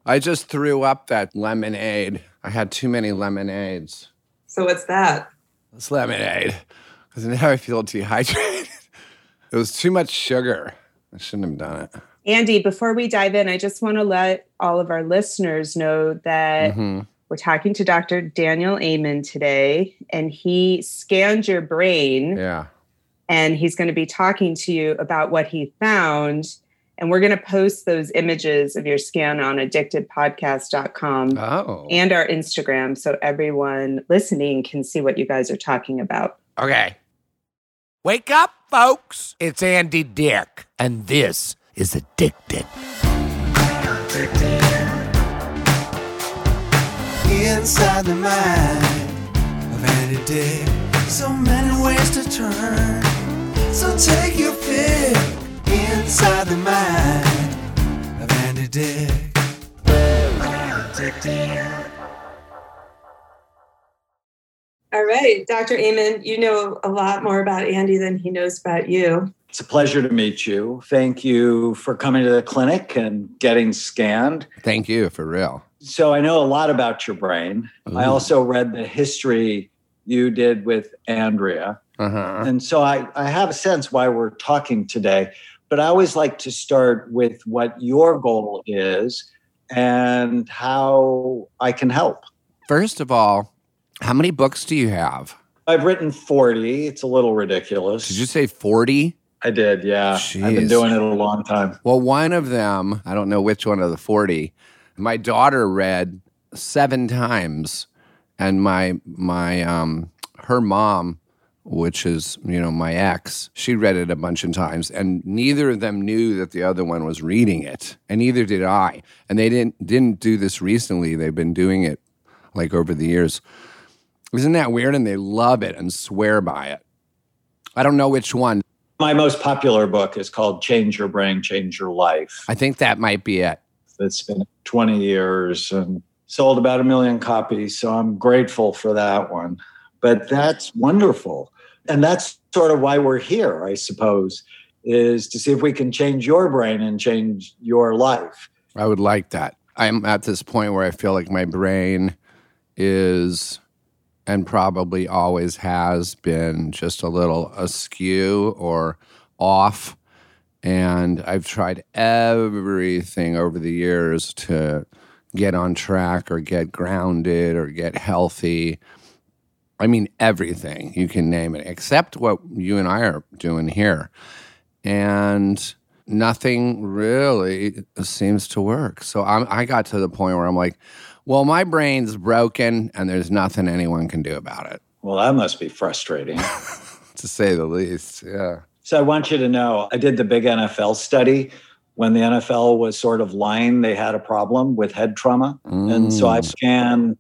I just threw up that lemonade. I had too many lemonades. So what's that? It's lemonade. Because now I feel dehydrated. It was too much sugar. I shouldn't have done it. Andy, before we dive in, I just want to let all of our listeners know that we're talking to Dr. Daniel Amen today, and he scanned your brain. Yeah. And he's going to be talking to you about what he found. And we're going to post those images of your scan on addictedpodcast.com and our Instagram so everyone listening can see what you guys are talking about. Okay. Wake up, folks. It's Andy Dick, and this is Addicted. Inside the mind of Andy Dick, so many ways to turn. So take your pick. Inside the mind of Andy Dick. All right, Dr. Amen, you know a lot more about Andy than he knows about you. It's a pleasure to meet you. Thank you for coming to the clinic and getting scanned. Thank you, for real. So I know a lot about your brain. Ooh. I also read the history you did with Andrea. And so I have a sense why we're talking today. But I always like to start with what your goal is and how I can help. First of all, how many books do you have? I've written 40. It's a little ridiculous. Did you say 40? I did, yeah. Jeez. I've been doing it a long time. Well, one of them, I don't know which one of the 40, my daughter read 7 times. And her mom, which is, my ex, she read it a bunch of times, and neither of them knew that the other one was reading it, and neither did I. And they didn't do this recently. They've been doing it like over the years. Isn't that weird? And they love it and swear by it. I don't know which one. My most popular book is called Change Your Brain, Change Your Life. I think that might be it. It's been 20 years and sold about 1 million copies, so I'm grateful for that one. But that's wonderful. And that's sort of why we're here, I suppose, is to see if we can change your brain and change your life. I would like that. I'm at this point where I feel like my brain is, and probably always has been, just a little askew or off. And I've tried everything over the years to get on track or get grounded or get healthy. I mean, everything. You can name it, except what you and I are doing here. And nothing really seems to work. So I got to the point where I'm like, well, my brain's broken and there's nothing anyone can do about it. Well, that must be frustrating. To say the least, yeah. So I want you to know, I did the big NFL study. When the NFL was sort of lying, they had a problem with head trauma. And so I scanned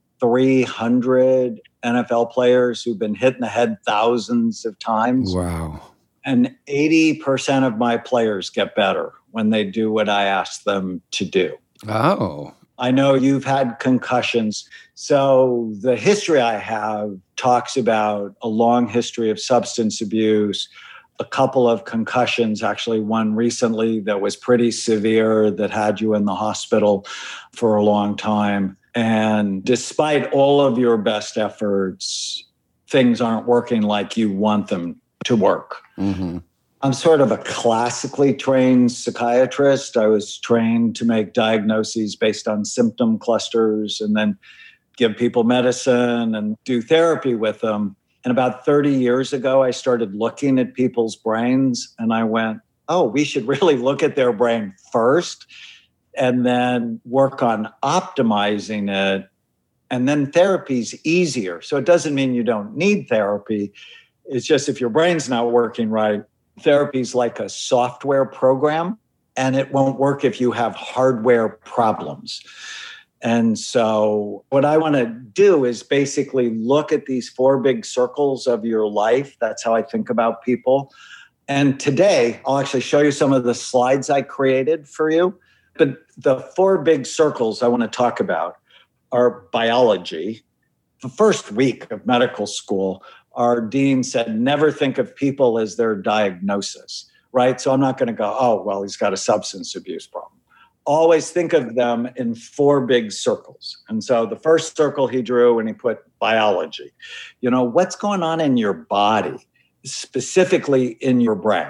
300 NFL players who've been hit in the head thousands of times. Wow. And 80% of my players get better when they do what I ask them to do. Oh. I know you've had concussions. So the history I have talks about a long history of substance abuse, a couple of concussions, actually one recently that was pretty severe that had you in the hospital for a long time. And despite all of your best efforts, things aren't working like you want them to work. Mm-hmm. I'm sort of a classically trained psychiatrist. I was trained to make diagnoses based on symptom clusters and then give people medicine and do therapy with them. And about 30 years ago, I started looking at people's brains and I went, oh, we should really look at their brain first and then work on optimizing it. And then therapy's easier. So it doesn't mean you don't need therapy. It's just if your brain's not working right, therapy's like a software program, and it won't work if you have hardware problems. And so what I want to do is basically look at these 4 big circles of your life. That's how I think about people. And today, I'll actually show you some of the slides I created for you. But the 4 big circles I want to talk about are biology. The first week of medical school, our dean said, never think of people as their diagnosis, right? So I'm not going to go, oh, well, he's got a substance abuse problem. always think of them in 4 big circles. And so the first circle he drew and he put biology. What's going on in your body, specifically in your brain?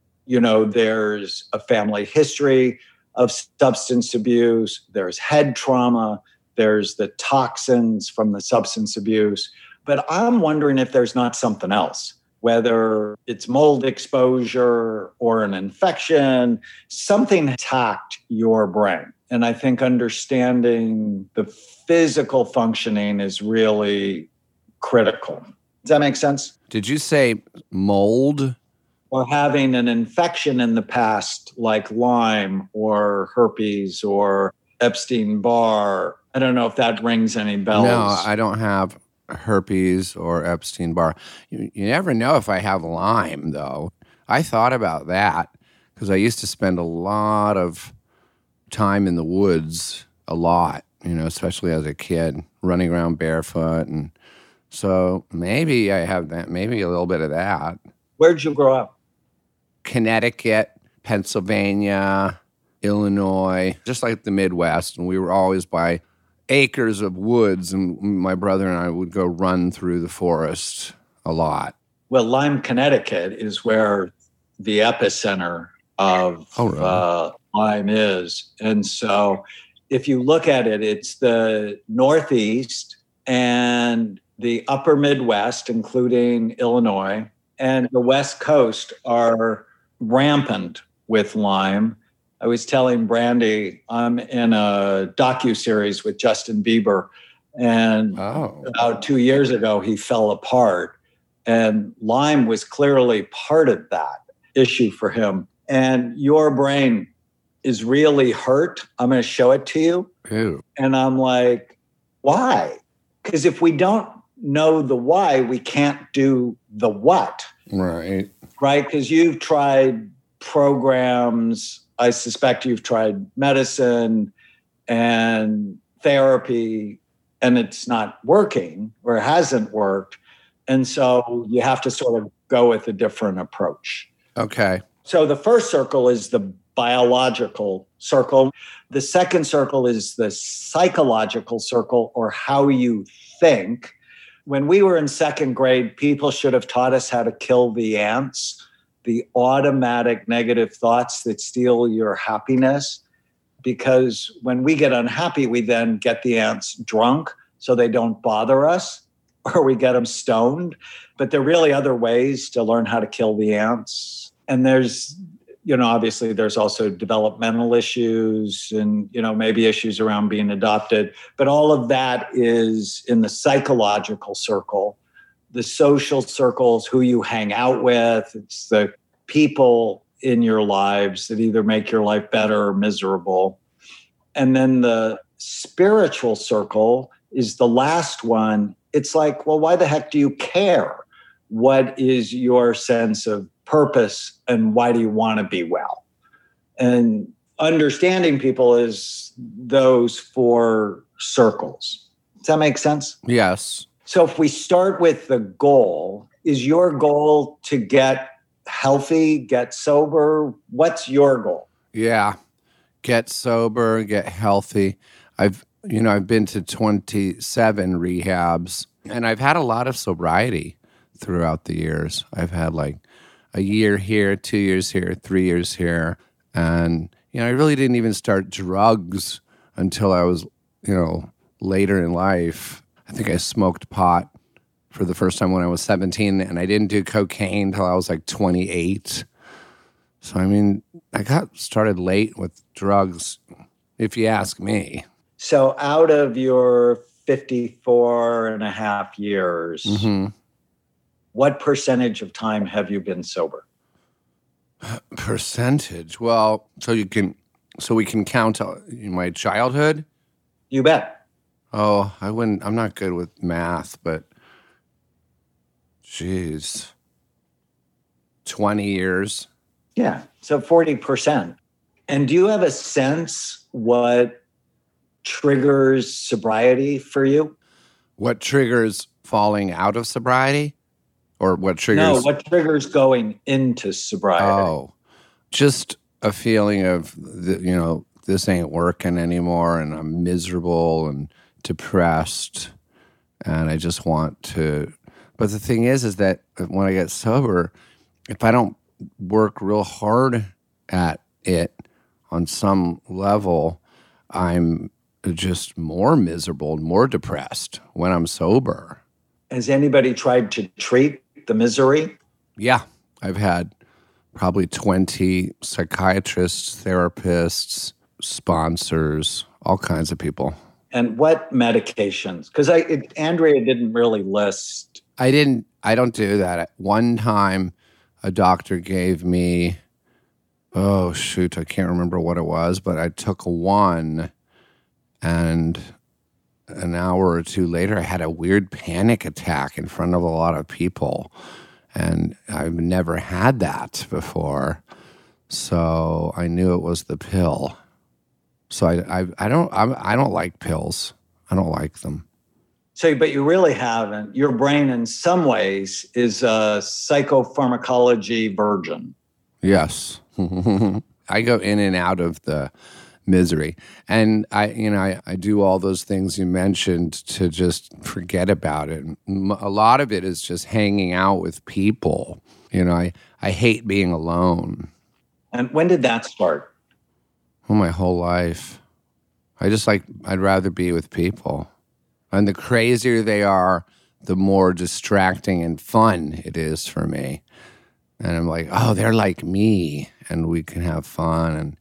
There's a family history of substance abuse. There's head trauma. There's the toxins from the substance abuse. But I'm wondering if there's not something else, whether it's mold exposure or an infection, something attacked your brain. And I think understanding the physical functioning is really critical. Does that make sense? Did you say mold? Or having an infection in the past, like Lyme or herpes or Epstein-Barr. I don't know if that rings any bells. No, I don't have herpes or Epstein-Barr. You never know if I have Lyme, though. I thought about that because I used to spend a lot of time in the woods, a lot, especially as a kid, running around barefoot. And so maybe I have that, maybe a little bit of that. Where'd you grow up? Connecticut, Pennsylvania, Illinois, just like the Midwest. And we were always by acres of woods, and my brother and I would go run through the forest a lot. Well, Lyme, Connecticut is where the epicenter of Lyme is. And so if you look at it, it's the Northeast and the upper Midwest, including Illinois, and the West Coast are rampant with Lyme. I was telling Brandy, I'm in a docuseries with Justin Bieber, and about 2 years ago, he fell apart. And Lyme was clearly part of that issue for him. And your brain is really hurt. I'm going to show it to you. Ew. And I'm like, why? Because if we don't know the why, we can't do the what. Right. Right? Because you've tried programs. I suspect you've tried medicine and therapy, and it's not working or hasn't worked. And so you have to sort of go with a different approach. Okay. So the first circle is the biological circle. The second circle is the psychological circle, or how you think. When we were in second grade, people should have taught us how to kill the ants, the automatic negative thoughts that steal your happiness. Because when we get unhappy, we then get the ants drunk so they don't bother us, or we get them stoned. But there are really other ways to learn how to kill the ants. And there's, obviously there's also developmental issues and, maybe issues around being adopted. But all of that is in the psychological circle. The social circles, who you hang out with, it's the people in your lives that either make your life better or miserable. And then the spiritual circle is the last one. It's like, well, why the heck do you care? What is your sense of purpose and why do you want to be well? And understanding people is those 4 circles. Does that make sense? Yes. So if we start with the goal, is your goal to get healthy, get sober? What's your goal? Yeah. Get sober, get healthy. I've been to 27 rehabs, and I've had a lot of sobriety throughout the years. I've had like a year here, 2 years here, 3 years here. And, I really didn't even start drugs until I was, later in life. I think I smoked pot for the first time when I was 17, and I didn't do cocaine until I was like 28. So, I got started late with drugs, if you ask me. So out of your 54 and a half years, what percentage of time have you been sober? Percentage? Well, so we can count my childhood? You bet. Oh, I'm not good with math, but geez, 20 years. Yeah, so 40%. And do you have a sense what triggers sobriety for you? What triggers falling out of sobriety? Or what triggers? No, what triggers going into sobriety? Oh, just a feeling of, this ain't working anymore, and I'm miserable and depressed, and I just want to. But the thing is that when I get sober, if I don't work real hard at it on some level, I'm just more miserable and more depressed when I'm sober. Has anybody tried to treat the misery? Yeah, I've had probably 20 psychiatrists, therapists, sponsors, all kinds of people. And what medications? Because Andrea didn't really list. I don't do that. At one time, a doctor gave me, I can't remember what it was, but I took one, and an hour or two later, I had a weird panic attack in front of a lot of people. And I've never had that before. So I knew it was the pill. So I don't like pills. I don't like them. So, but you really haven't. Your brain in some ways is a psychopharmacology virgin. Yes. I go in and out of the misery. And I do all those things you mentioned to just forget about it. A lot of it is just hanging out with people. I hate being alone. And when did that start? Well, my whole life. I'd rather be with people. And the crazier they are, the more distracting and fun it is for me. And I'm like, oh, they're like me, and we can have fun and,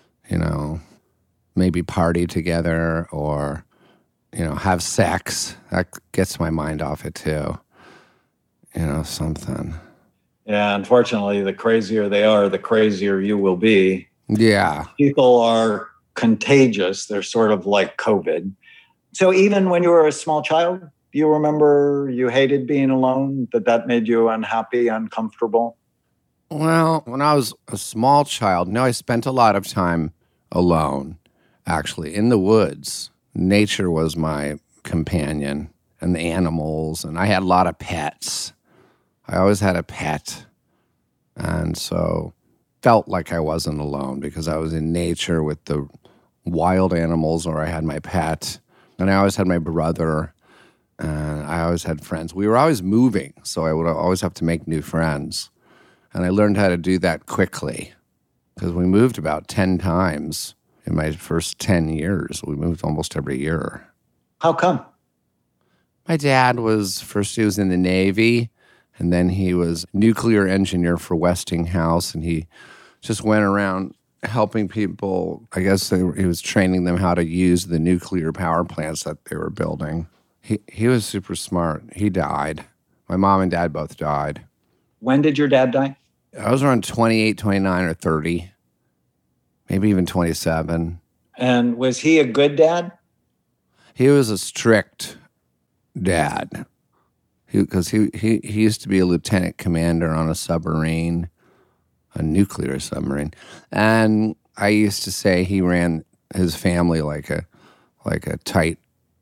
maybe party together or, have sex. That gets my mind off it too. Something. Yeah, unfortunately, the crazier they are, the crazier you will be. Yeah. People are contagious. They're sort of like COVID. So even when you were a small child, you remember you hated being alone, that made you unhappy, uncomfortable? Well, when I was a small child, I spent a lot of time alone, actually, in the woods. Nature was my companion, and the animals, and I had a lot of pets. I always had a pet, and so felt like I wasn't alone because I was in nature with the wild animals, or I had my pet, and I always had my brother, and I always had friends. We were always moving, so I would always have to make new friends, and I learned how to do that quickly because we moved about 10 times in my first 10 years. We moved almost every year. How come? My dad he was in the Navy, and then he was nuclear engineer for Westinghouse, and he just went around helping people. I guess he was training them how to use the nuclear power plants that they were building. He was super smart. He died. My mom and dad both died. When did your dad die? I was around 28, 29, or 30, maybe even 27. And was he a good dad? He was a strict dad. Because he used to be a lieutenant commander on a submarine, a nuclear submarine. And I used to say he ran his family like a tight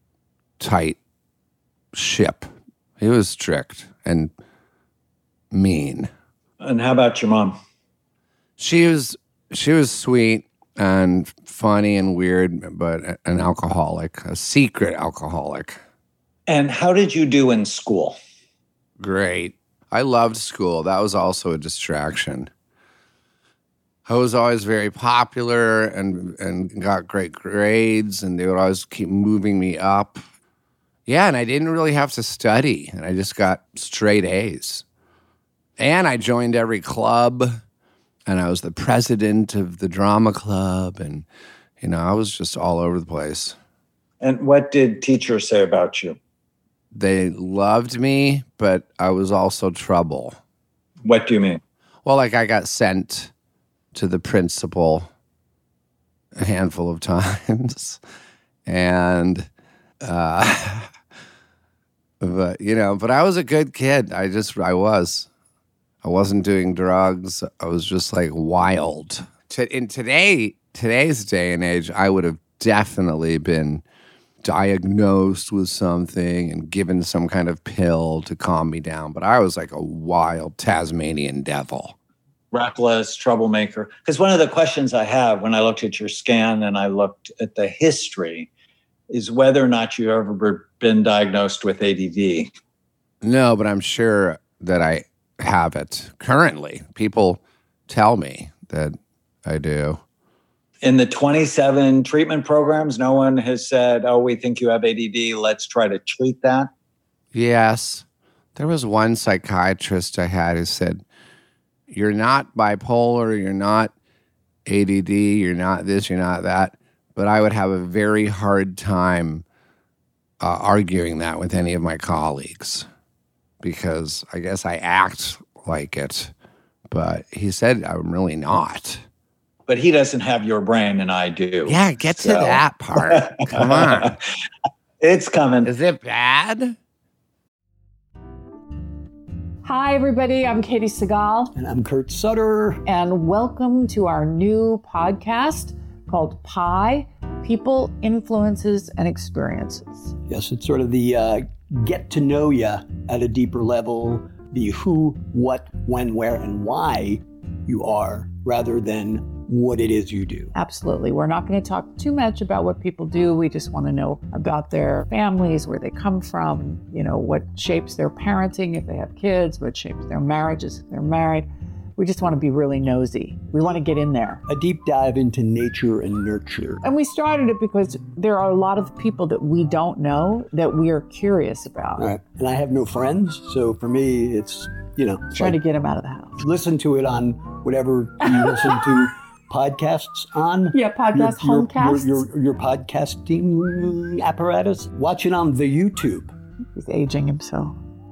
ship. He was strict and mean. And how about your mom? She was sweet and funny and weird, but an alcoholic, a secret alcoholic. And how did you do in school? Great. I loved school. That was also a distraction. I was always very popular and got great grades, and they would always keep moving me up. Yeah, and I didn't really have to study, and I just got straight A's. And I joined every club, and I was the president of the drama club, and, I was just all over the place. And what did teachers say about you? They loved me, but I was also trouble. What do you mean? Well, I got sent to the principal a handful of times, and but I was a good kid. I wasn't doing drugs. I was just like wild. In today's day and age, I would have definitely been diagnosed with something and given some kind of pill to calm me down. But I was like a wild Tasmanian devil. reckless, troublemaker. Because one of the questions I have when I looked at your scan and I looked at the history is whether or not you've ever been diagnosed with ADD. No, but I'm sure that I have it currently. People tell me that I do. In the 27 treatment programs, no one has said, oh, we think you have ADD. Let's try to treat that. Yes. There was one psychiatrist I had who said, you're not bipolar, you're not ADD, you're not this, you're not that. But I would have a very hard time arguing that with any of my colleagues because I guess I act like it. But he said I'm really not. But he doesn't have your brain and I do. Yeah, get to that part. Come on. It's coming. Is it bad? Hi, everybody. I'm Katie Segal. And I'm Kurt Sutter. And welcome to our new podcast called PI, People, Influences, and Experiences. Yes, it's sort of the get to know you at a deeper level, the who, what, when, where, and why you are, rather than what it is you do. Absolutely. We're not going to talk too much about what people do. We just want to know about their families, where they come from, what shapes their parenting if they have kids, what shapes their marriages if they're married. We just want to be really nosy. We want to get in there. A deep dive into nature and nurture. And we started it because there are a lot of people that we don't know that we are curious about. Right. And I have no friends, so for me, it's, trying to get them out of the house. Listen to it on whatever you listen to podcasts on. Yeah, homecasts. Your podcasting apparatus. Watch it on the YouTube. He's aging himself.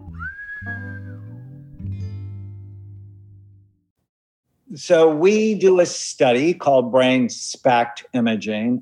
So we do a study called brain SPECT imaging,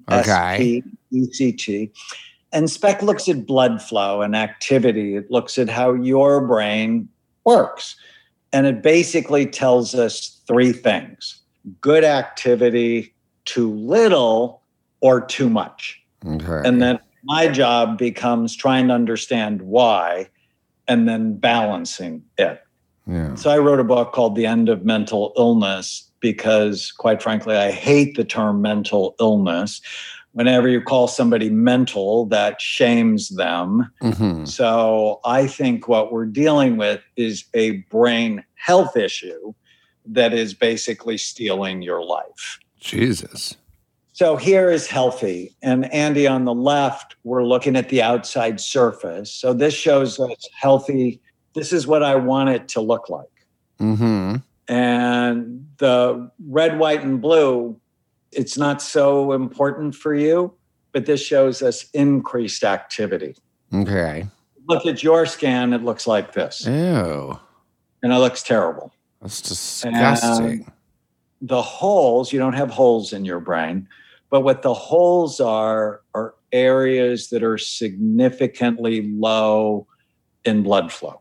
SPECT. And SPECT looks at blood flow and activity. It looks at how your brain works. And it basically tells us three things: good activity, too little, or too much. Okay. And then my job becomes trying to understand why and then balancing it. Yeah. So I wrote a book called The End of Mental Illness because, quite frankly, I hate the term mental illness. Whenever you call somebody mental, that shames them. Mm-hmm. So I think what we're dealing with is a brain health issue that is basically stealing your life. Jesus. So here is healthy. And Andy, on the left, we're looking at the outside surface. So this shows us healthy. This is what I want it to look like. Mm-hmm. And the red, white, and blue, it's not so important for you, but this shows us increased activity. Okay. Look at your scan, it looks like this. Ew. And it looks terrible. That's disgusting. And the holes, you don't have holes in your brain, but what the holes are areas that are significantly low in blood flow.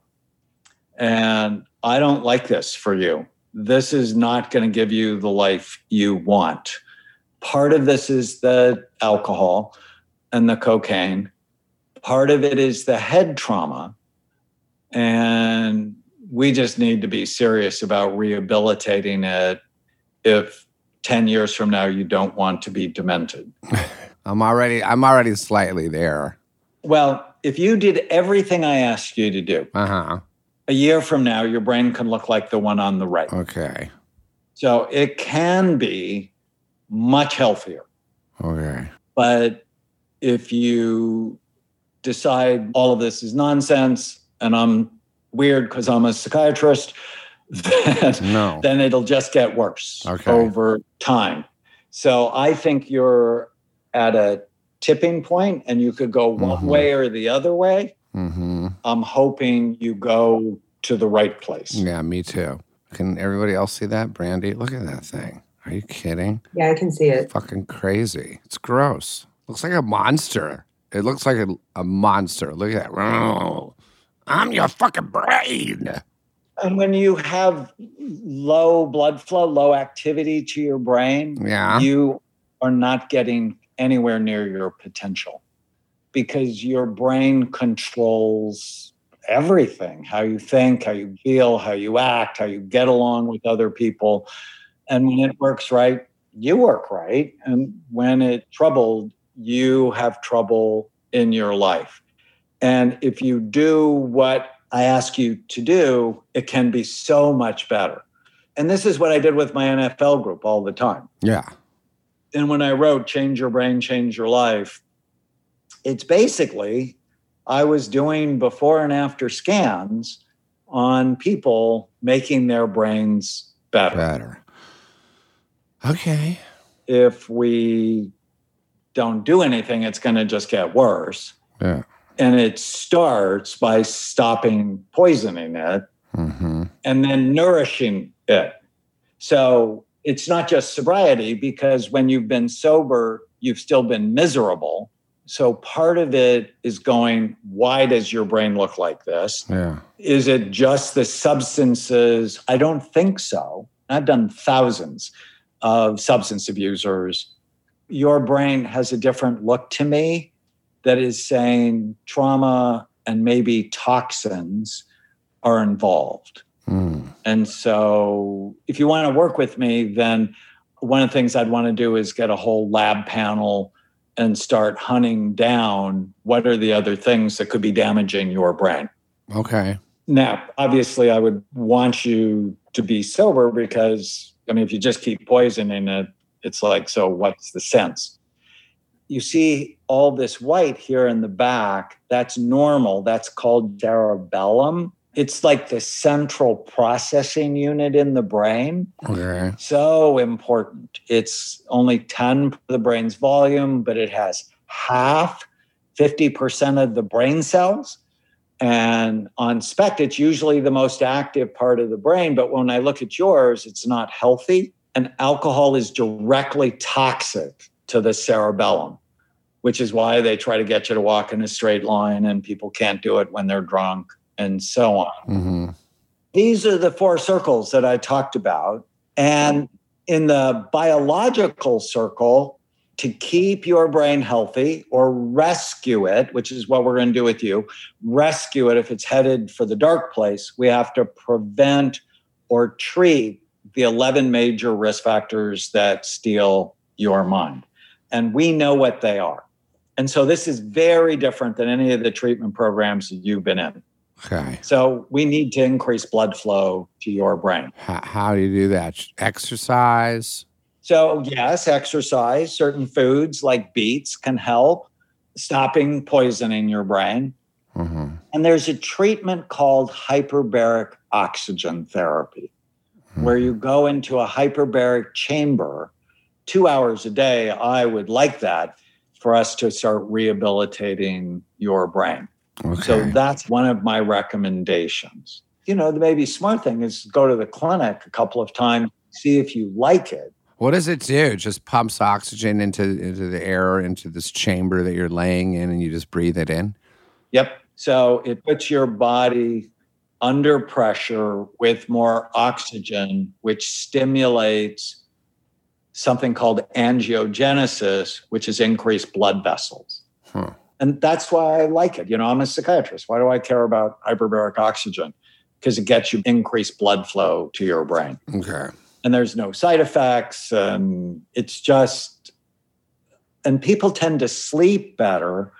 And I don't like this for you. This is not going to give you the life you want. Part of this is the alcohol and the cocaine. Part of it is the head trauma. And we just need to be serious about rehabilitating it if 10 years from now you don't want to be demented. I'm already slightly there. Well, if you did everything I asked you to do, a year from now, your brain can look like the one on the right. Okay. So it can be much healthier. Okay. But if you decide all of this is nonsense and I'm weird because I'm a psychiatrist, then it'll just get worse over time. So I think you're at a tipping point and you could go one way or the other way. Mm-hmm. I'm hoping you go to the right place. Yeah, me too. Can everybody else see that, Brandy? Look at that thing. Are you kidding? Yeah, I can see it. Fucking crazy. It's gross. Looks like a monster. It looks like a monster. Look at that. I'm your fucking brain. And when you have low blood flow, low activity to your brain, you are not getting anywhere near your potential because your brain controls everything, how you think, how you feel, how you act, how you get along with other people. And when it works right, you work right. And when it's troubled, you have trouble in your life. And if you do what I ask you to do, it can be so much better. And this is what I did with my NFL group all the time. Yeah. And when I wrote Change Your Brain, Change Your Life, it's basically I was doing before and after scans on people making their brains better. Okay. If we don't do anything, it's going to just get worse. Yeah. And it starts by stopping poisoning it and then nourishing it. So it's not just sobriety, because when you've been sober, you've still been miserable. So part of it is going, why does your brain look like this? Yeah. Is it just the substances? I don't think so. I've done thousands of substance abusers. Your brain has a different look to me that is saying trauma and maybe toxins are involved. And so if you want to work with me, then one of the things I'd want to do is get a whole lab panel and start hunting down what are the other things that could be damaging your brain. Okay. Now, obviously, I would want you to be sober because, I mean, if you just keep poisoning it, it's like, so what's the sense? You see all this white here in the back, that's normal. That's called cerebellum. It's like the central processing unit in the brain. Okay. So important. It's only 10% of the brain's volume, but it has 50% of the brain cells. And on SPECT, it's usually the most active part of the brain. But when I look at yours, it's not healthy. And alcohol is directly toxic to the cerebellum, which is why they try to get you to walk in a straight line and people can't do it when they're drunk and so on. These are the 4 circles that I talked about. And in the biological circle, to keep your brain healthy or rescue it, which is what we're going to do with you, rescue it if it's headed for the dark place, we have to prevent or treat the 11 major risk factors that steal your mind. And we know what they are. And so this is very different than any of the treatment programs that you've been in. Okay. So we need to increase blood flow to your brain. How do you do that? Exercise? So yes, exercise, certain foods like beets can help stopping poisoning your brain. And there's a treatment called hyperbaric oxygen therapy, where you go into a hyperbaric chamber 2 hours a day. I would like that for us to start rehabilitating your brain. Okay. So that's one of my recommendations. You know, the maybe smart thing is go to the clinic a couple of times, see if you like it. What does it do? Just pumps oxygen into the air, into this chamber that you're laying in, and you just breathe it in? Yep. So it puts your body under pressure with more oxygen, which stimulates something called angiogenesis, which is increased blood vessels. And that's why I like it. You know, I'm a psychiatrist. Why do I care about hyperbaric oxygen? Because it gets you increased blood flow to your brain. Okay. And there's no side effects. And it's just, and people tend to sleep better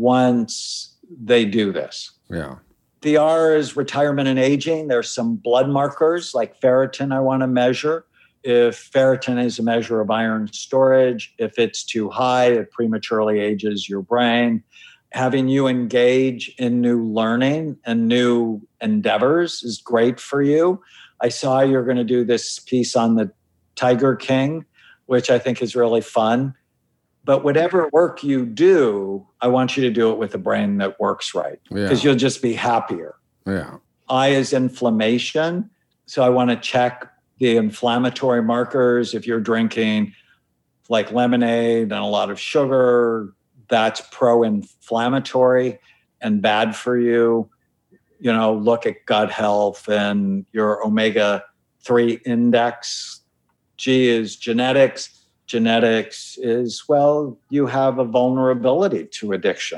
once they do this. Yeah. The R is retirement and aging. There's some blood markers like ferritin I want to measure. If ferritin is a measure of iron storage, if it's too high, it prematurely ages your brain. Having you engage in new learning and new endeavors is great for you. I saw you're going to do this piece on the Tiger King, which I think is really fun. But whatever work you do, I want you to do it with a brain that works right, because you'll just be happier. Yeah. I is inflammation. So I want to check the inflammatory markers. If you're drinking like lemonade and a lot of sugar, that's pro-inflammatory and bad for you. You know, look at gut health and your omega-3 index. G is genetics. Genetics is, well, you have a vulnerability to addiction.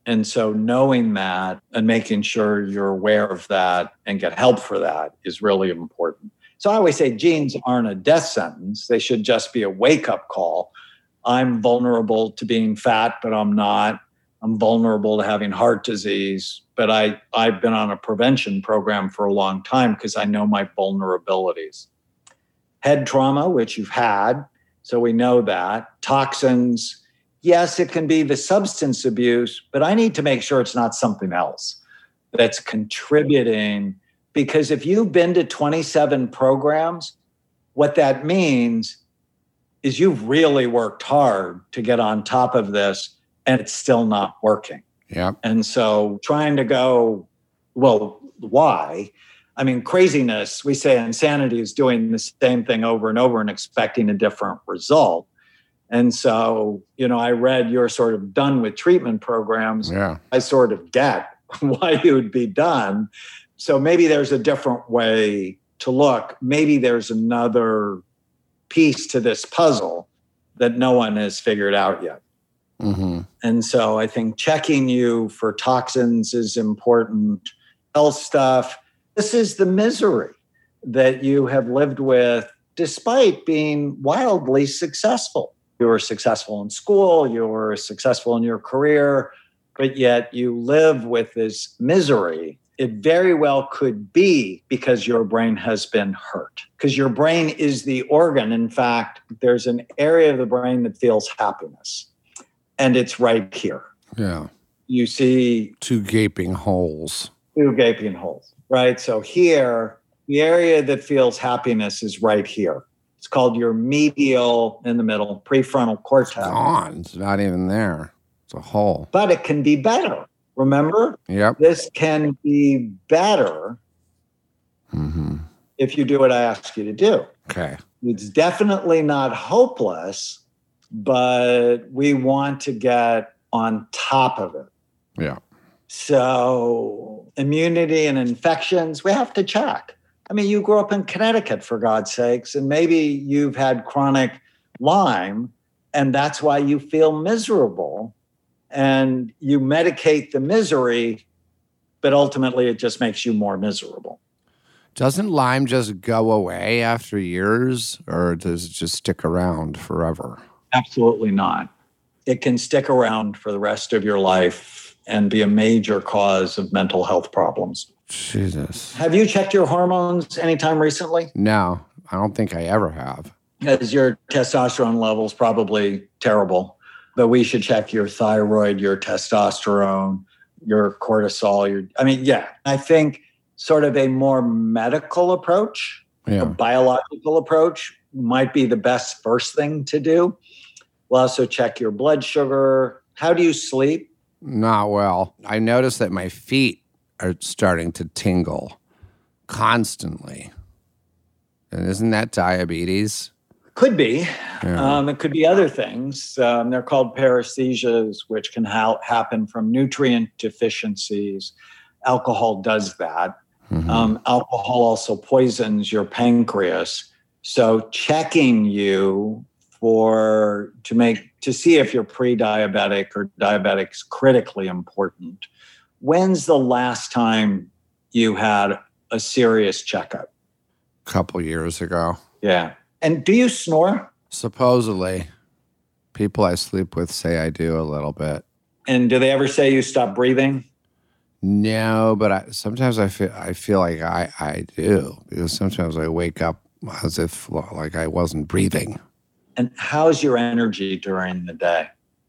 And so knowing that and making sure you're aware of that and get help for that is really important. So I always say genes aren't a death sentence. They should just be a wake-up call. I'm vulnerable to being fat, but I'm not. I'm vulnerable to having heart disease, but I've been on a prevention program for a long time because I know my vulnerabilities. Head trauma, which you've had, so we know that. Toxins, yes, it can be the substance abuse, but I need to make sure it's not something else that's contributing. Because if you've been to 27 programs, what that means is you've really worked hard to get on top of this and it's still not working. Yep. And so trying to go, well, why? I mean, craziness, we say insanity is doing the same thing over and over and expecting a different result. And so, I read you're sort of done with treatment programs. Yeah. I sort of get why you would be done. So maybe there's a different way to look. Maybe there's another piece to this puzzle that no one has figured out yet. Mm-hmm. And so I think checking you for toxins is important. Health stuff. This is the misery that you have lived with despite being wildly successful. You were successful in school, you were successful in your career, but yet you live with this misery. It very well could be because your brain has been hurt, because your brain is the organ. In fact, there's an area of the brain that feels happiness, and it's right here. Yeah. You see two gaping holes, right? So here, the area that feels happiness is right here. It's called your medial, in the middle, prefrontal cortex. It's gone. It's not even there. It's a hole. But it can be better. Remember? Yep. This can be better if you do what I ask you to do. Okay. It's definitely not hopeless, but we want to get on top of it. Yeah. So immunity and infections, we have to check. I mean, you grew up in Connecticut, for God's sakes, and maybe you've had chronic Lyme, and that's why you feel miserable. And you medicate the misery, but ultimately it just makes you more miserable. Doesn't Lyme just go away after years, or does it just stick around forever? Absolutely not. It can stick around for the rest of your life and be a major cause of mental health problems. Jesus. Have you checked your hormones anytime recently? No, I don't think I ever have. Because your testosterone level's probably terrible. But we should check your thyroid, your testosterone, your cortisol. I think sort of a more medical approach, a biological approach might be the best first thing to do. We'll also check your blood sugar. How do you sleep? Not well. I noticed that my feet are starting to tingle constantly. And isn't that diabetes? Could be. Yeah. It could be other things. They're called paresthesias, which can happen from nutrient deficiencies. Alcohol does that. Alcohol also poisons your pancreas. So checking you to see if you're pre-diabetic or diabetic is critically important. When's the last time you had a serious checkup? A couple years ago. Yeah. And do you snore? Supposedly. People I sleep with say I do a little bit. And do they ever say you stop breathing? No, but sometimes I feel like I do, because sometimes I wake up as if like I wasn't breathing. And how's your energy during the day?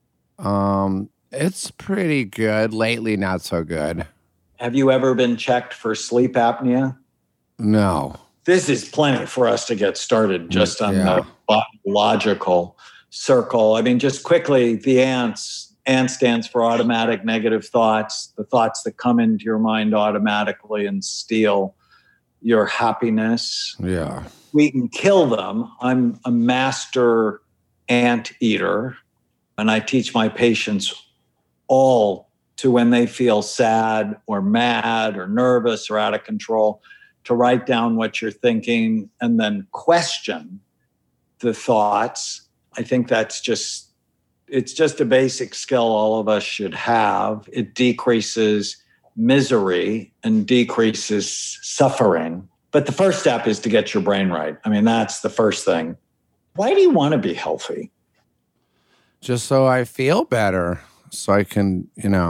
It's pretty good. Lately, not so good. Have you ever been checked for sleep apnea? No. This is plenty for us to get started just on the biological circle. I mean, just quickly, the ANTS stands for automatic negative thoughts, the thoughts that come into your mind automatically and steal your happiness. Yeah. We can kill them. I'm a master ant eater, and I teach my patients all to, when they feel sad or mad or nervous or out of control, to write down what you're thinking and then question the thoughts. I think that's just It's just a basic skill all of us should have. It decreases misery and decreases suffering. But the first step is to get your brain right. I mean, that's the first thing. Why do you want to be healthy? Just so I feel better, so I can,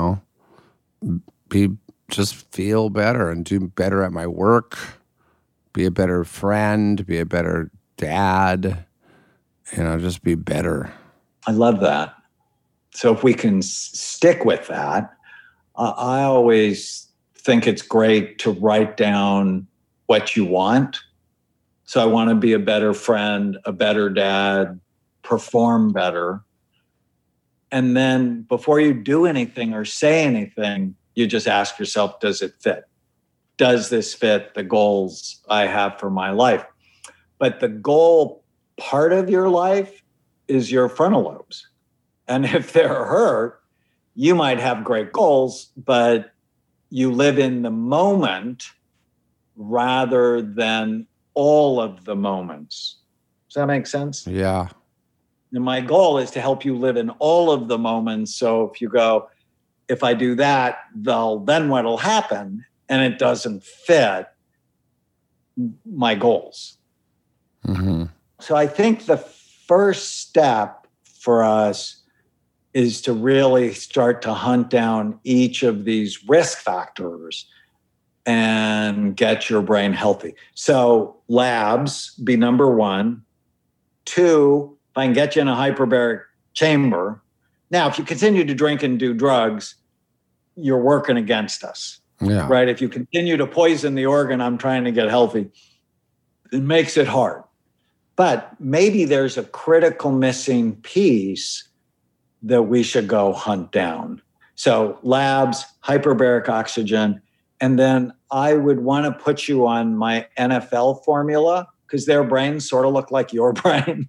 feel better and do better at my work, be a better friend, be a better dad, just be better. I love that. So if we can stick with that, I always think it's great to write down what you want. So I want to be a better friend, a better dad, perform better. And then before you do anything or say anything, you just ask yourself, does it fit? Does this fit the goals I have for my life? But the goal part of your life is your frontal lobes. And if they're hurt, you might have great goals, but you live in the moment rather than all of the moments. Does that make sense? Yeah. And my goal is to help you live in all of the moments. So if you go, if I do that, then what'll happen? And it doesn't fit my goals. Mm-hmm. So I think the first step for us is to really start to hunt down each of these risk factors and get your brain healthy. So labs be number one. 2, if I can get you in a hyperbaric chamber. Now, if you continue to drink and do drugs, you're working against us. Yeah. Right? If you continue to poison the organ I'm trying to get healthy, it makes it hard. But maybe there's a critical missing piece that we should go hunt down. So labs, hyperbaric oxygen, and then I would want to put you on my NFL formula because their brains sort of look like your brain.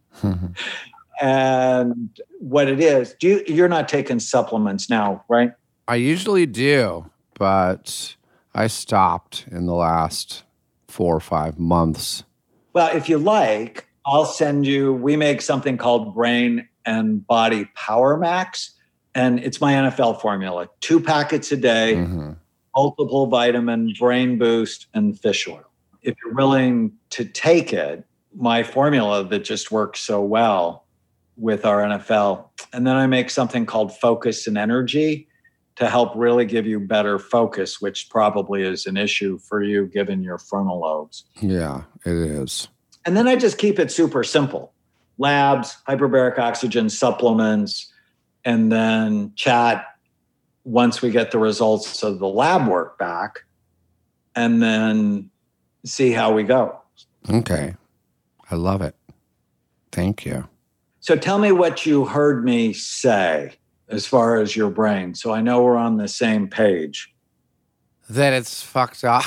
And what it is, you're not taking supplements now, right? I usually do, but I stopped in the last 4 or 5 months. Well, if you like, I'll send you, we make something called Brain and Body Power Max, and it's my NFL formula. 2 packets a day, multiple vitamin, brain boost, and fish oil. If you're willing to take it, my formula that just works so well with our NFL. And then I make something called Focus and Energy to help really give you better focus, which probably is an issue for you given your frontal lobes. Yeah, it is. And then I just keep it super simple. Labs, hyperbaric oxygen, supplements, and then chat once we get the results of the lab work back, and then see how we go. Okay. I love it. Thank you. So tell me what you heard me say as far as your brain, so I know we're on the same page. That it's fucked up.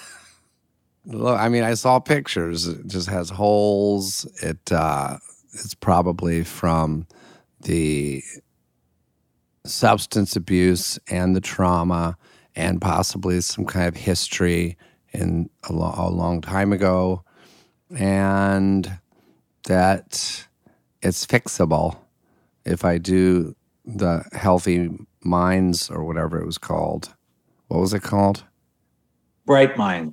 Look, I mean, I saw pictures. It just has holes. It's probably from the substance abuse and the trauma and possibly some kind of history in a long time ago. And that it's fixable if I do the Healthy Minds or whatever it was called. What was it called? Bright Mind.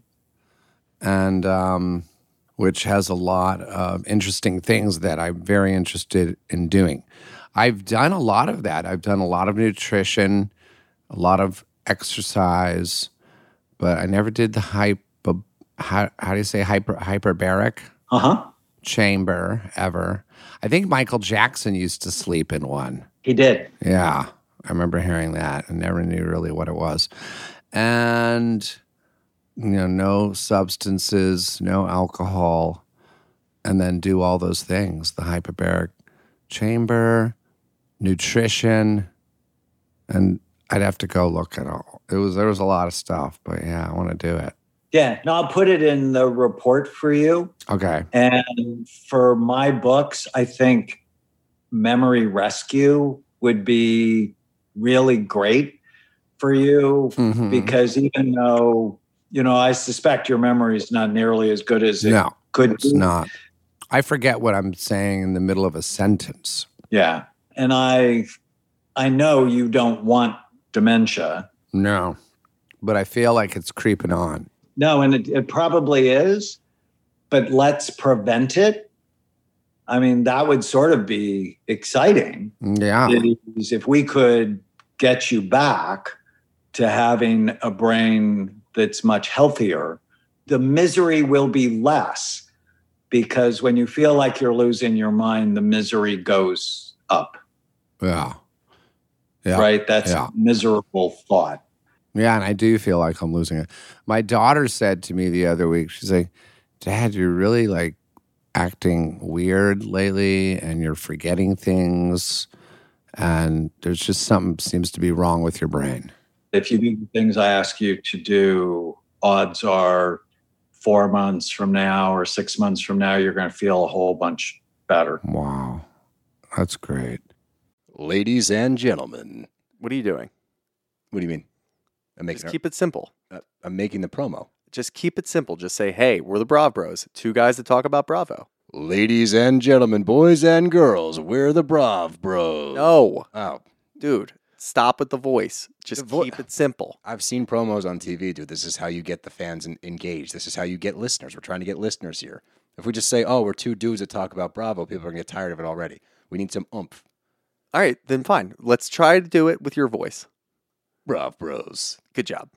And which has a lot of interesting things that I'm very interested in doing. I've done a lot of that. I've done a lot of nutrition, a lot of exercise, but I never did the how do you say hyperbaric chamber ever. I think Michael Jackson used to sleep in one. He did. Yeah, I remember hearing that and never knew really what it was. And no substances, no alcohol, and then do all those things, the hyperbaric chamber, nutrition, and I'd have to go look at all. There was a lot of stuff, but yeah, I want to do it. Yeah, no, I'll put it in the report for you. Okay. And for my books, I think Memory Rescue would be really great for you because even though, I suspect your memory is not nearly as good as it could be. It's not. I forget what I'm saying in the middle of a sentence. Yeah. And I know you don't want dementia. No, but I feel like it's creeping on. No, and it probably is, but let's prevent it. I mean, that would sort of be exciting. Yeah. If we could get you back to having a brain that's much healthier, the misery will be less, because when you feel like you're losing your mind, the misery goes up. Yeah. Right? That's a miserable thought. Yeah, and I do feel like I'm losing it. My daughter said to me the other week, she's like, Dad, you're really like acting weird lately and you're forgetting things and there's just something seems to be wrong with your brain. If you do the things I ask you to do, odds are 4 months from now or 6 months from now, you're going to feel a whole bunch better. Wow. That's great. Ladies and gentlemen. What are you doing? What do you mean? Just keep it simple. I'm making the promo. Just keep it simple. Just say, hey, we're the Brav Bros. 2 guys that talk about Bravo. Ladies and gentlemen, boys and girls, we're the Brav Bros. No. Oh. Dude, stop with the voice. Just keep it simple. I've seen promos on TV, dude. This is how you get the fans engaged. This is how you get listeners. We're trying to get listeners here. If we just say, oh, we're 2 dudes that talk about Bravo, people are going to get tired of it already. We need some oomph. All right, then fine. Let's try to do it with your voice. Brav Bros. Good job.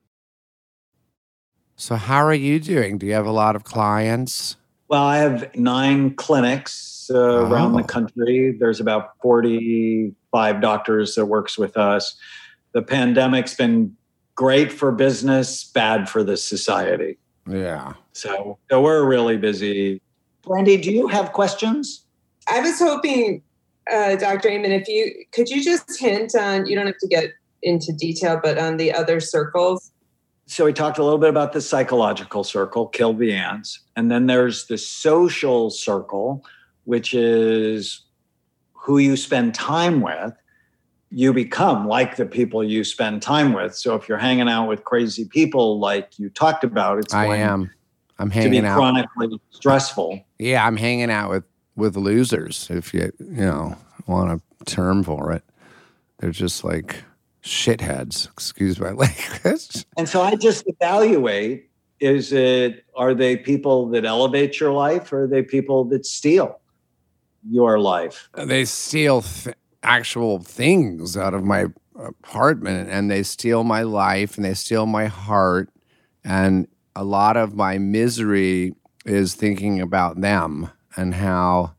So how are you doing? Do you have a lot of clients? Well, I have 9 clinics around the country. There's about 45 doctors that works with us. The pandemic's been great for business, bad for the society. Yeah. So we're really busy. Brandy, do you have questions? I was hoping, Dr. Amen, could you just hint on, you don't have to get into detail, but on the other circles? So we talked a little bit about the psychological circle, kill the ants. And then there's the social circle, which is who you spend time with. You become like the people you spend time with. So if you're hanging out with crazy people like you talked about, it's I'm hanging out. Chronically stressful. Yeah, I'm hanging out with losers, if you want a term for it. They're just like shitheads, excuse my language. And so I just evaluate, are they people that elevate your life, or are they people that steal your life? They steal actual things out of my apartment, and they steal my life, and they steal my heart, and a lot of my misery is thinking about them and how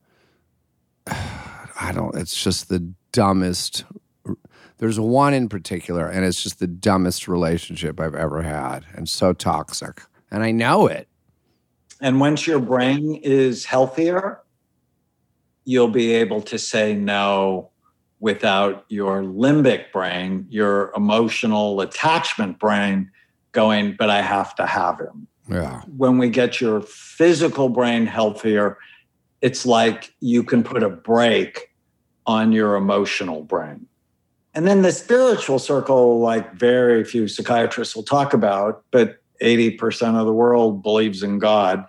it's just the dumbest. There's one in particular, and it's just the dumbest relationship I've ever had, and so toxic. And I know it. And once your brain is healthier, you'll be able to say no without your limbic brain, your emotional attachment brain, going, but I have to have him. Yeah. When we get your physical brain healthier, it's like you can put a brake on your emotional brain. And then the spiritual circle, like very few psychiatrists will talk about, but 80% of the world believes in God.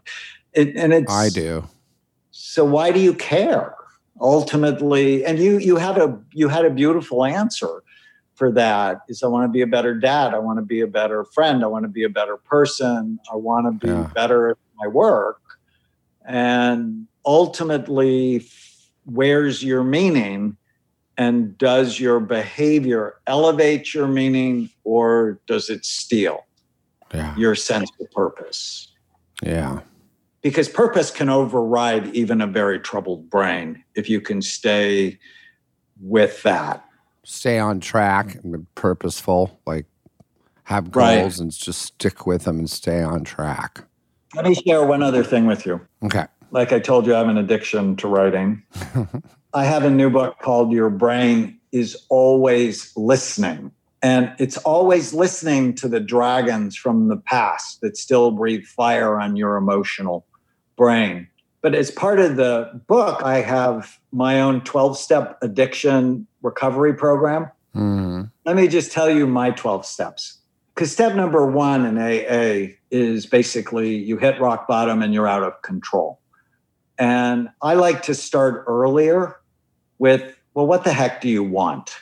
I do. So why do you care? Ultimately, and you had a beautiful answer for that. Is I want to be a better dad. I want to be a better friend. I want to be a better person. I want to be better at my work. And ultimately, where's your meaning? And does your behavior elevate your meaning, or does it steal your sense of purpose? Yeah. Because purpose can override even a very troubled brain if you can stay with that. Stay on track and purposeful, like have goals and just stick with them and stay on track. Let me share one other thing with you. Okay. Like I told you, I have an addiction to writing. I have a new book called Your Brain is Always Listening. And it's always listening to the dragons from the past that still breathe fire on your emotional brain. But as part of the book, I have my own 12-step addiction recovery program. Mm-hmm. Let me just tell you my 12 steps. Because step number 1 in AA is basically you hit rock bottom and you're out of control. And I like to start earlier with well, what the heck do you want?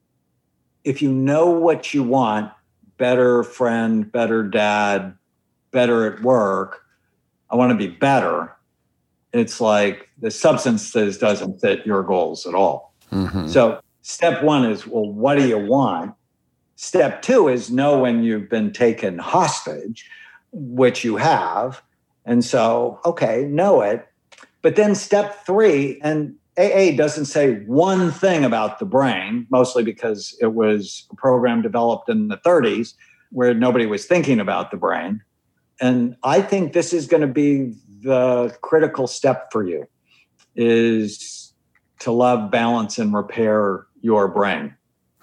If you know what you want, better friend, better dad, better at work, I want to be better. It's like the substances doesn't fit your goals at all. Mm-hmm. So step one is, well, what do you want? Step two is know when you've been taken hostage, which you have. And so, okay, know it. But then step three, and AA doesn't say one thing about the brain, mostly because it was a program developed in the 30s where nobody was thinking about the brain. And I think this is going to be the critical step for you, is to love, balance, and repair your brain.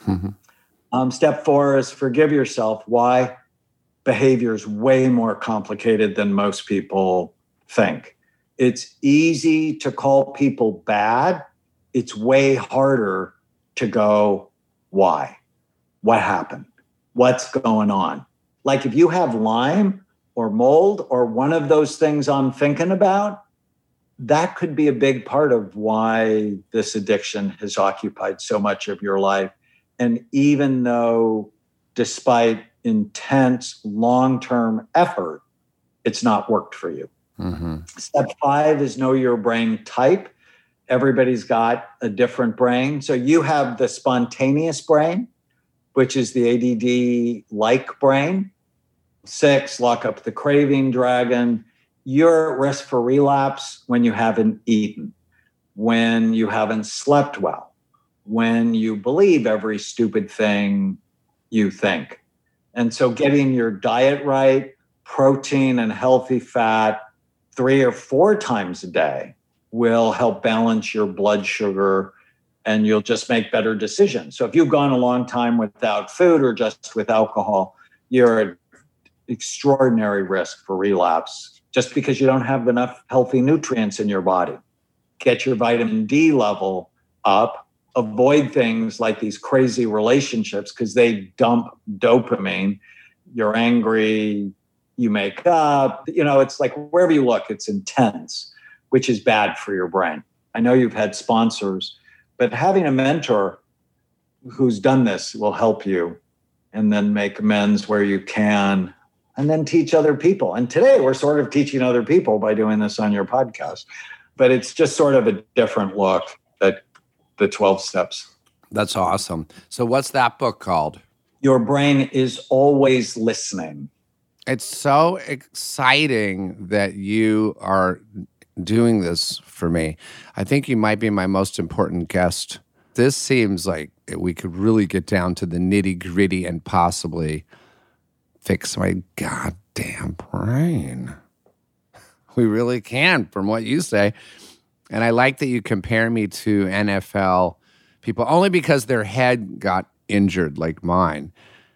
Mm-hmm. Step four is forgive yourself. Why? Behavior is way more complicated than most people think. It's easy to call people bad. It's way harder to go, why? What happened? What's going on? Like if you have Lyme or mold or one of those things I'm thinking about, that could be a big part of why this addiction has occupied so much of your life. And even though, despite intense long-term effort, it's not worked for you. Mm-hmm. Step five is know your brain type. Everybody's got a different brain. So you have the spontaneous brain, which is the ADD-like brain. 6, lock up the craving dragon. You're at risk for relapse when you haven't eaten, when you haven't slept well, when you believe every stupid thing you think. And so getting your diet right, protein and healthy fat 3 or 4 times a day will help balance your blood sugar, and you'll just make better decisions. So if you've gone a long time without food or just with alcohol, you're at extraordinary risk for relapse just because you don't have enough healthy nutrients in your body. Get your vitamin D level up. Avoid things like these crazy relationships because they dump dopamine. You're angry, you make up. It's like wherever you look, it's intense, which is bad for your brain. I know you've had sponsors, but having a mentor who's done this will help you, and then make amends where you can, and then teach other people. And today we're sort of teaching other people by doing this on your podcast, but it's just sort of a different look at the 12 steps. That's awesome. So what's that book called? Your Brain is Always Listening. It's so exciting that you are doing this for me. I think you might be my most important guest. This seems like we could really get down to the nitty-gritty and possibly fix my goddamn brain. We really can, from what you say. And I like that you compare me to NFL people, only because their head got injured like mine,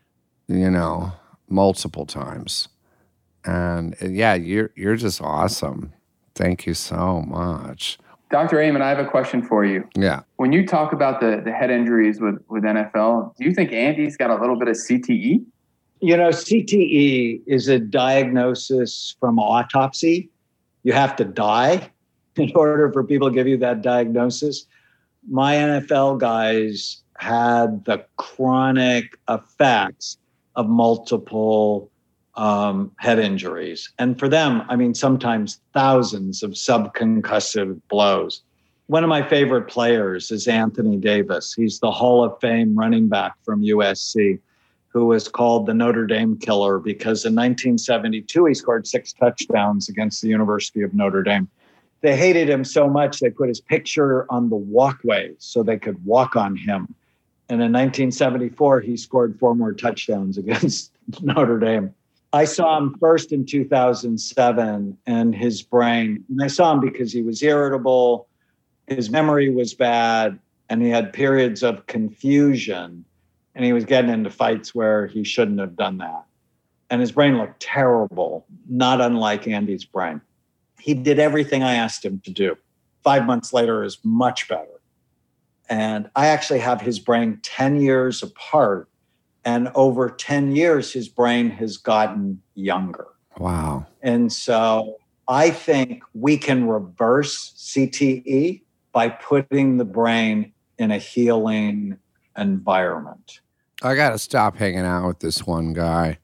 multiple times. And yeah, you're just awesome. Thank you so much. Dr. Amen, I have a question for you. Yeah. When you talk about the head injuries with NFL, do you think Andy's got a little bit of CTE? CTE is a diagnosis from autopsy. You have to die in order for people to give you that diagnosis. My NFL guys had the chronic effects of multiple head injuries. And for them, sometimes thousands of subconcussive blows. One of my favorite players is Anthony Davis. He's the Hall of Fame running back from USC, who was called the Notre Dame Killer because in 1972, he scored 6 touchdowns against the University of Notre Dame. They hated him so much, they put his picture on the walkway so they could walk on him. And in 1974, he scored 4 more touchdowns against Notre Dame. I saw him first in 2007, and his brain, and I saw him because he was irritable, his memory was bad, and he had periods of confusion, and he was getting into fights where he shouldn't have done that. And his brain looked terrible, not unlike Andy's brain. He did everything I asked him to do. 5 months later is much better. And I actually have his brain 10 years apart. And over 10 years, his brain has gotten younger. Wow. And so I think we can reverse CTE by putting the brain in a healing environment. I got to stop hanging out with this one guy.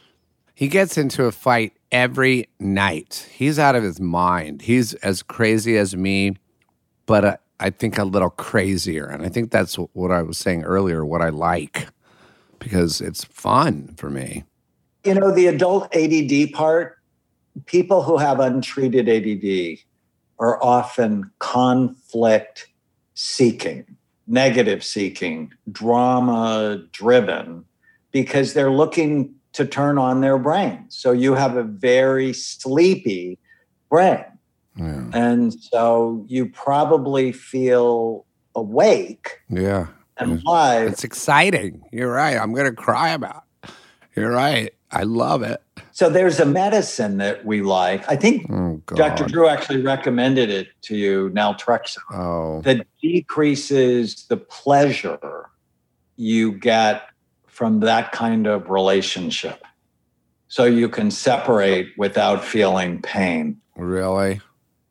He gets into a fight every night. He's out of his mind. He's as crazy as me, but I think a little crazier. And I think that's what I was saying earlier, what I like, because it's fun for me. You know, the adult ADD part, people who have untreated ADD are often conflict seeking, negative seeking, drama driven, because they're looking to turn on their brain. So you have a very sleepy brain. Yeah. And so you probably feel awake. Yeah. And alive. It's exciting. You're right. I'm going to cry about it. You're right. I love it. So there's a medicine that we like. I think Dr. Drew actually recommended it to you, naltrexone, that decreases the pleasure you get from that kind of relationship. So you can separate without feeling pain. Really?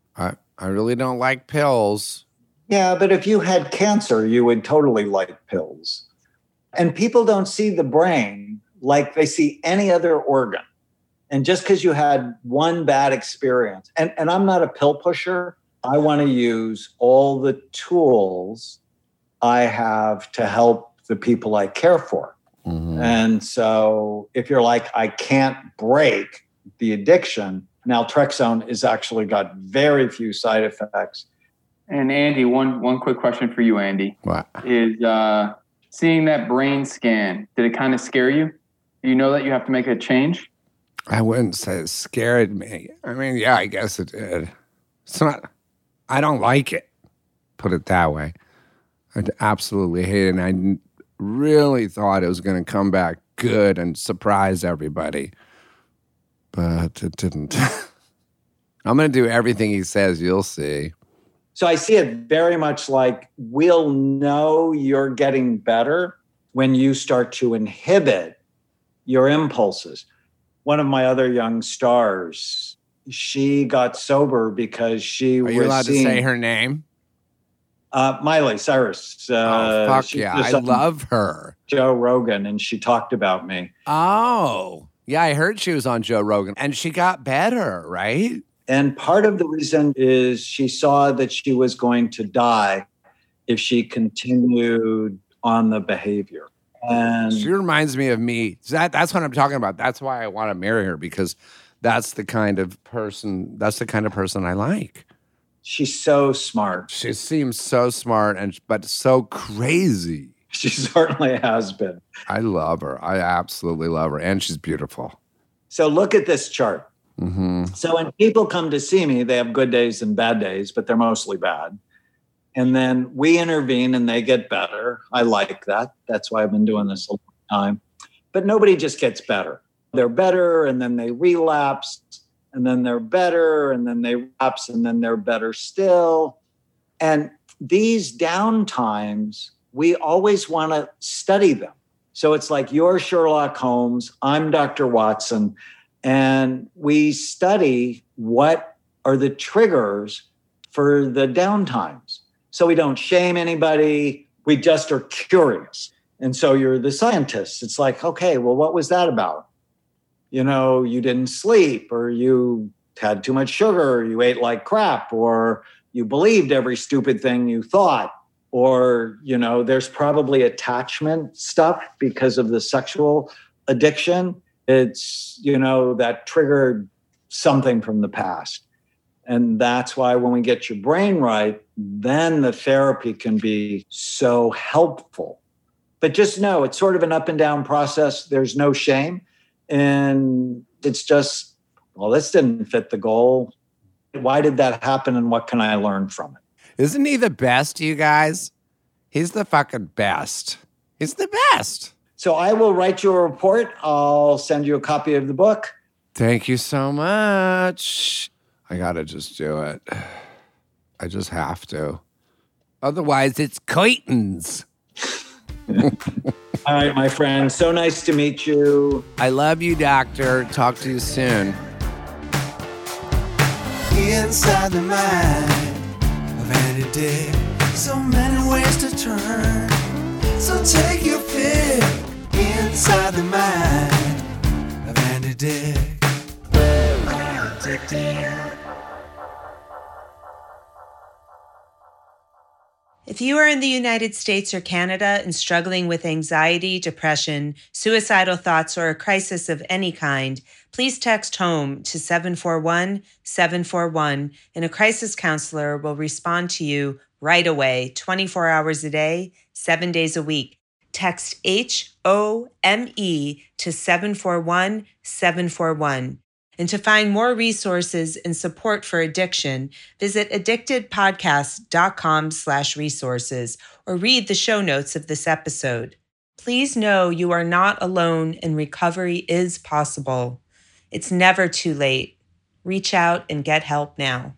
I really don't like pills. Yeah, but if you had cancer, you would totally like pills. And people don't see the brain like they see any other organ. And just because you had one bad experience, and I'm not a pill pusher, I want to use all the tools I have to help the people I care for. Mm-hmm. And so if you're like, I can't break the addiction, naltrexone has actually got very few side effects. And Andy, one quick question for you, Andy. What? Is seeing that brain scan, did it kind of scare you? Do you know that you have to make a change? I wouldn't say it scared me. I mean, yeah, I guess it did. It's not, I don't like it, put it that way. I absolutely hate it. And I really thought it was going to come back good and surprise everybody. But it didn't. I'm going to do everything he says. You'll see. So I see it very much like we'll know you're getting better when you start to inhibit your impulses. One of my other young stars, she got sober because she was. Are you allowed to say her name? Miley Cyrus. Oh, fuck yeah. I love her. Joe Rogan, and she talked about me. Oh, yeah, I heard she was on Joe Rogan, and she got better, right? And part of the reason is she saw that she was going to die if she continued on the behavior. And she reminds me of me. That's what I'm talking about. That's why I want to marry her, because that's the kind of person I like. She's so smart. She seems so smart, but so crazy. She certainly has been. I love her. I absolutely love her. And she's beautiful. So look at this chart. Mm-hmm. So when people come to see me, they have good days and bad days, but they're mostly bad. And then we intervene and they get better. I like that. That's why I've been doing this a long time. But nobody just gets better. They're better, and then they relapse, and then they're better, and then they relapse, and then they're better still. And these down times, we always want to study them. So it's like you're Sherlock Holmes, I'm Dr. Watson, and we study what are the triggers for the downtimes. So we don't shame anybody. We just are curious. And so you're the scientist. It's like, okay, well, what was that about? You know, you didn't sleep, or you had too much sugar, or you ate like crap, or you believed every stupid thing you thought, or, you know, there's probably attachment stuff because of the sexual addiction. It's, you know, that triggered something from the past. And that's why when we get your brain right, then the therapy can be so helpful. But just know it's sort of an up and down process. There's no shame. And it's just, well, this didn't fit the goal. Why did that happen? And what can I learn from it? Isn't he the best, you guys? He's the fucking best. He's the best. So I will write you a report. I'll send you a copy of the book. Thank you so much. I got to just do it. I just have to. Otherwise, it's curtains. All right, my friend. So nice to meet you. I love you, doctor. Talk to you soon. Inside the mind of Andy Dick. So many ways to turn. So take your pick. Inside the Mind of Andy Dick. If you are in the United States or Canada and struggling with anxiety, depression, suicidal thoughts, or a crisis of any kind, please text HOME to 741-741 and a crisis counselor will respond to you right away, 24 hours a day, 7 days a week. Text HOME to 741-741. And to find more resources and support for addiction, visit addictedpodcast.com/resources or read the show notes of this episode. Please know you are not alone and recovery is possible. It's never too late. Reach out and get help now.